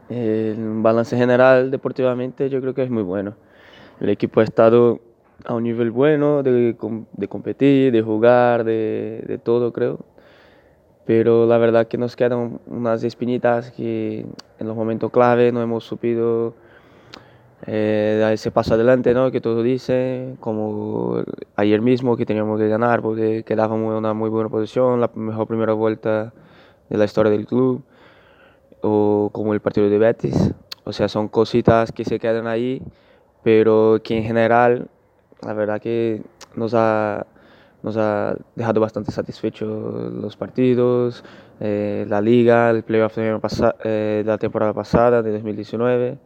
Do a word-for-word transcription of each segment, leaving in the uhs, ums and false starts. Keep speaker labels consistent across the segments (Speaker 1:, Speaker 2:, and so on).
Speaker 1: El balance general deportivamente yo creo que es muy bueno. El equipo ha estado a un nivel bueno de, de competir, de jugar, de, de todo creo. Pero la verdad que nos quedan unas espinitas que en los momentos clave no hemos supido eh, dar ese paso adelante, ¿no? Que todo dice, como ayer mismo que teníamos que ganar porque quedábamos en una muy buena posición, la mejor primera vuelta de la historia del club, o como el partido de Betis. O sea, son cositas que se quedan ahí, pero que en general, la verdad que nos ha, nos ha dejado bastante satisfechos los partidos, eh, la liga, el playoff de eh, la temporada pasada, de dos mil diecinueve.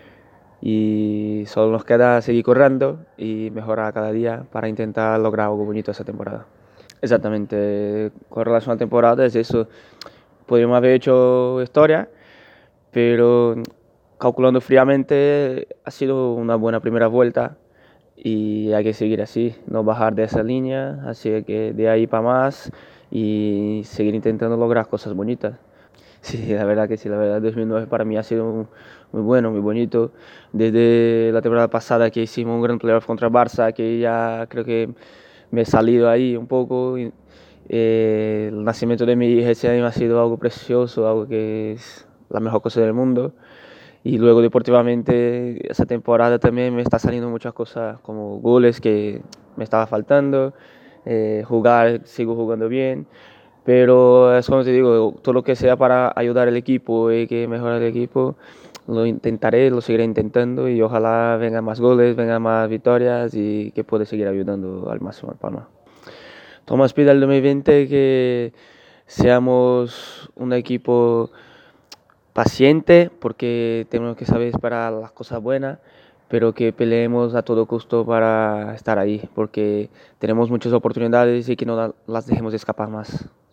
Speaker 1: Y solo nos queda seguir corriendo y mejorar cada día para intentar lograr algo bonito esa temporada. Exactamente, con relación a la temporada es eso. Podríamos haber hecho historia, pero calculando fríamente ha sido una buena primera vuelta y hay que seguir así, no bajar de esa línea, así que de ahí para más y seguir intentando lograr cosas bonitas. Sí, la verdad que sí, la verdad dos mil nueve para mí ha sido muy bueno, muy bonito. Desde la temporada pasada que hicimos un gran playoff contra Barça, que ya creo que me he salido ahí un poco. Y, eh, el nacimiento de mi hija ese año ha sido algo precioso, algo que es la mejor cosa del mundo. Y luego deportivamente esa temporada también me está saliendo muchas cosas como goles que me estaba faltando, eh, jugar, sigo jugando bien, pero es como te digo, todo lo que sea para ayudar al equipo y que mejore el equipo, lo intentaré, lo seguiré intentando y ojalá vengan más goles, vengan más victorias y que pueda seguir ayudando al máximo al Palma. Tomás pide al dos mil veinte que seamos un equipo paciente porque tenemos que saber esperar las cosas buenas, pero que peleemos a todo costo para estar ahí, porque tenemos muchas oportunidades y que no las dejemos escapar más.